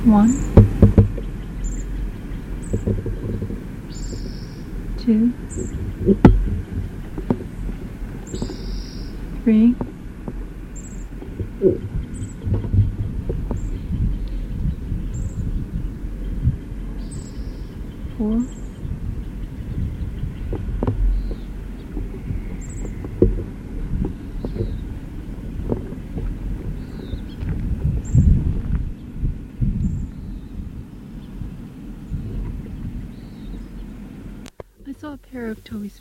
1, 2, 3, 4, 'I saw a pair of Toby's